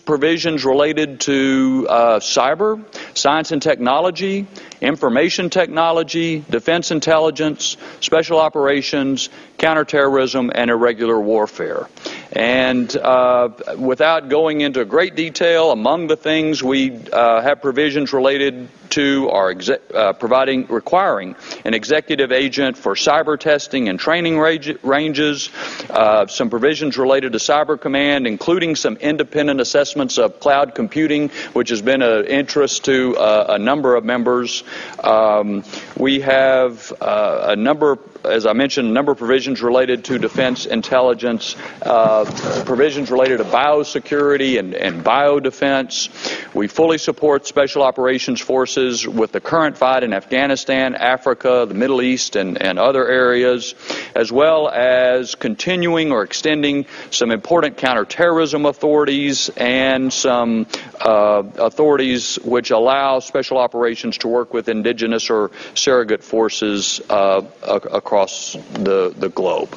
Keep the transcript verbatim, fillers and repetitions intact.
provisions related to uh, cyber, science and technology, information technology, defense intelligence, special operations, counterterrorism, and irregular warfare. And uh, without going into great detail, among the things we uh, have provisions related to are uh, providing, requiring an executive agent for cyber testing and training ranges, uh, some provisions related to Cyber Command, including some independent assessments of cloud computing, which has been of interest to uh, a number of members. Um, we have uh, a number, as I mentioned, a number of provisions related to defense intelligence, uh, provisions related to biosecurity and, and biodefense. We fully support special operations forces with the current fight in Afghanistan, Africa, the Middle East, and, and other areas, as well as continuing or extending some important counterterrorism authorities and some uh, authorities which allow special operations to work with indigenous or surrogate forces uh, across the, the globe.